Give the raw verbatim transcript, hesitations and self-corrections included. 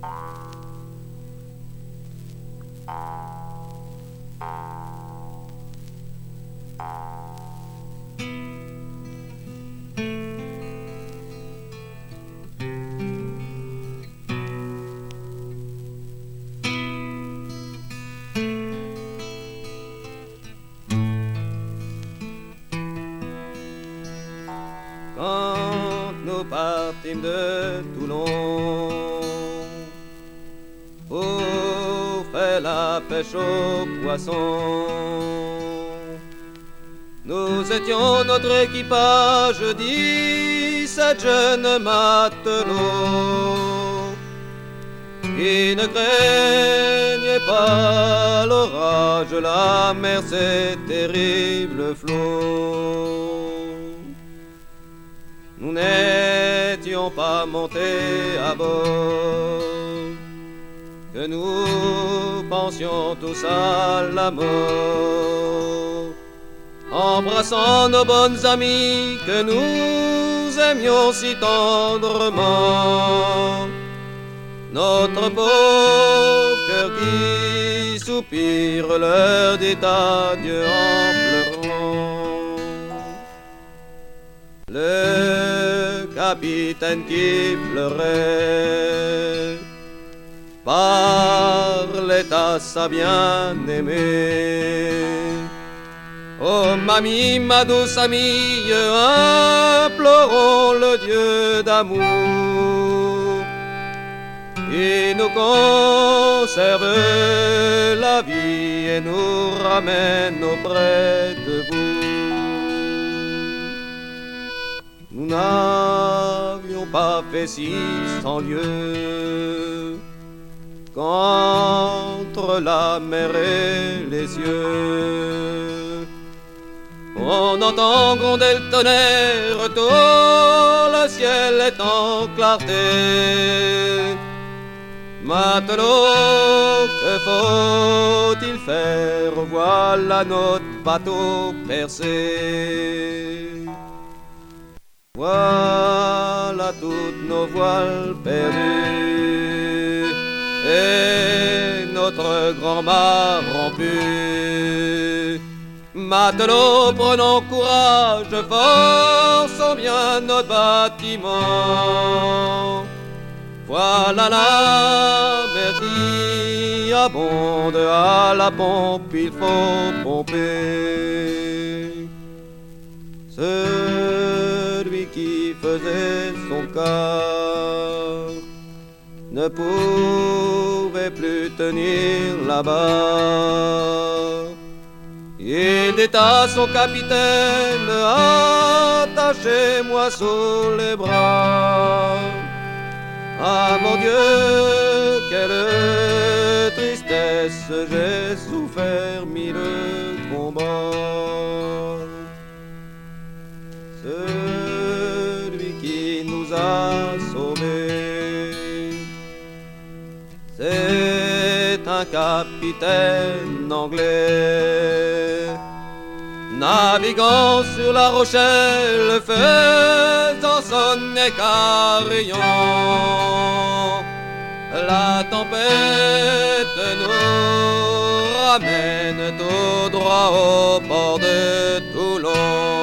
Quand nous partîmes de Toulon pour faire la pêche aux poissons, nous étions notre équipage, dix-sept jeunes matelots qui ne craignaient pas l'orage, la mer, ces terribles flots. Nous n'étions pas montés à bord, que nous pensions tous à la mort, embrassant nos bonnes amies que nous aimions si tendrement. Notre pauvre cœur qui soupire leur dit adieu en pleurant. Le capitaine qui pleurait parlait à sa bien-aimée. Oh mamie, ma douce amie, implorons le Dieu d'amour qui nous conserve la vie et nous ramène auprès de vous. Nous n'avions pas fait six cents lieues qu'entre la mer et les cieux on entend gronder le tonnerre, tout le ciel est en clarté. Matelot, que faut-il faire? Voilà notre bateau percé. Voilà toutes nos voiles perdues et notre grand mât rompu. Matelots, prenons courage, forçons bien notre bâtiment. Voilà la mer qui abonde, à la pompe il faut pomper. Celui qui faisait son quart ne pouvait plus tenir la barre. Il dit à son capitaine, attachez-moi sous les bras. Ah mon Dieu, quelle tristesse, j'ai souffert mille combats. Celui qui nous a sauvés, c'est un capitaine anglais, naviguant sur la Rochelle, faisant sonner carillon. La tempête nous ramène tout droit au port de Toulon.